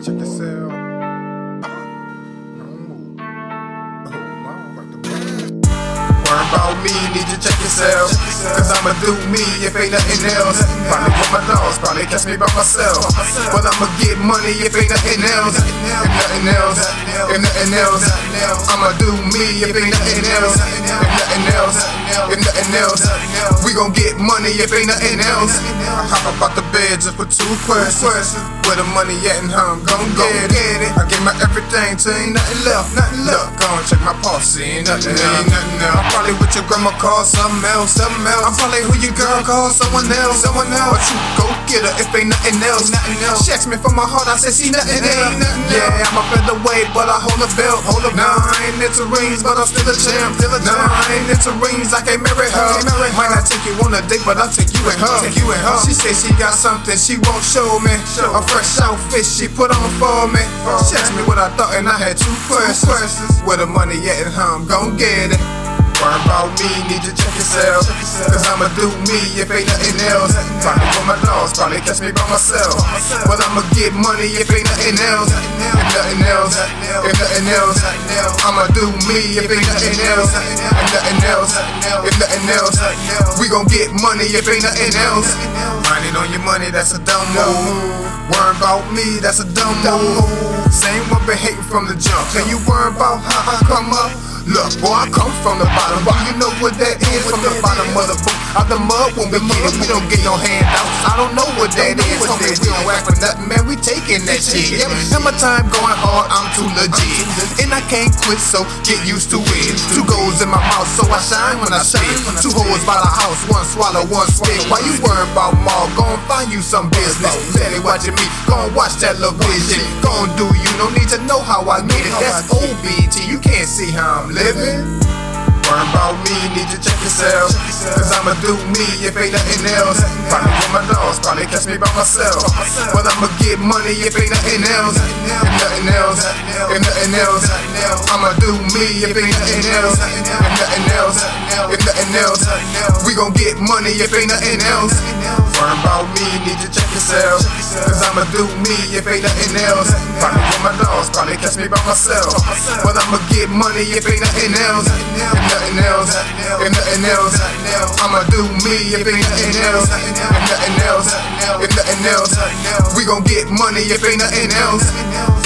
check yourself. Worry about me, need to check yourself. Cause I'ma do me if ain't nothing else. Probably with my dogs, probably catch me by myself. But I'ma get money if ain't nothing else. If nothing else, if nothing else, I'ma do me if ain't nothing else. If nothing else, if nothing else, we gon' get money if ain't nothing else. I hop up out the bed just with 2 questions. Where the money at and how I'm gon' get it. I give my everything till ain't nothing left. Look, go and check my pulse, ain't nothing else. I'm probably with your grandma, call something else. I'm probably who your girl, call someone else. But you go get her if ain't nothing else. She asked me for my heart, I said she nothing else. Yeah, I'm a featherweight, but I hold a belt. Nah, I ain't into rings, but I'm still a champ. Nah, I ain't into rings, I can't marry her. Might not take you on a date, but I'll take you and her. She say she got something she won't show me. A fresh outfit she put on for me. She asked me what I thought and I had 2 questions. Where the money at and how I'm gon' get it. Worry about me, need to check yourself. Cause I'ma do me if ain't nothing else. Probably with my dogs, probably catch me by myself. But I'ma get money if ain't nothing else. If nothing else, if nothing else, I'ma do me if ain't nothing else. If nothing else, if nothing else, we gon' get money if ain't nothing else. Minding on your money, that's a dumb move. Worry about me, that's a dumb move. Same one been hating from the jump. Can you worry about how I come up? Look, boy, I come from the bottom. But you know what that is? From the bottom of the book. Out the mud when we get it. We don't get no handouts. I don't know what that is. Homie, we don't act for nothing, man. We taking that shit. And my time going hard, I'm too legit. And I can't quit, so get used to it. 2 goals in my mouth, so I shine when I spit. 2 hoes by the house, 1 swallow, 1 spit. Why you worry about more? Go and find you some business. Steady watching me, go and watch television. Go and do you, no need to know how I get it. That's OBT, you can't see how I'm living. Worry about me, need to check yourself. Cause I'ma do me if ain't nothing else. Probably with my dogs, probably catch me by myself. But I'ma get money if ain't nothing else. If nothing else, if nothing else, I'ma do me if ain't nothing else. If nothing else, if nothing else, we gon' get money if ain't nothing else. Worry about me, need to check yourself. Cause I'ma do me if ain't nothing else. Probably with my dogs, probably catch me by myself. But I'ma get money if ain't nothing else. If nothing else, if nothing else, I'ma do me if ain't nothing else. If nothing else, if nothing else, we gon' get money if ain't nothing else.